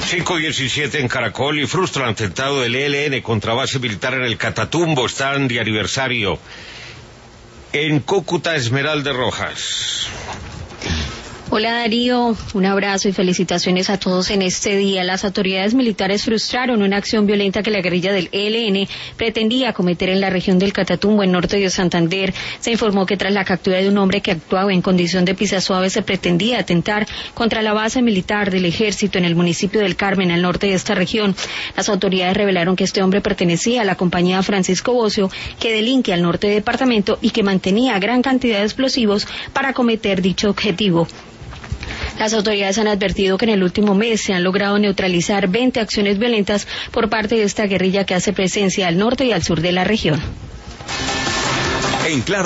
5:17 en Caracol y frustra el atentado del ELN contra base militar en el Catatumbo. Están de aniversario. En Cúcuta, Esmeralda Rojas. Hola Darío, un abrazo y felicitaciones a todos en este día. Las autoridades militares frustraron una acción violenta que la guerrilla del ELN pretendía cometer en la región del Catatumbo, en norte de Santander. Se informó que tras la captura de un hombre que actuaba en condición de pisa suave se pretendía atentar contra la base militar del ejército en el municipio del Carmen, al norte de esta región. Las autoridades revelaron que este hombre pertenecía a la compañía Francisco Bocio, que delinque al norte del departamento y que mantenía gran cantidad de explosivos para cometer dicho objetivo. Las autoridades han advertido que en el último mes se han logrado neutralizar 20 acciones violentas por parte de esta guerrilla que hace presencia al norte y al sur de la región. En Claro.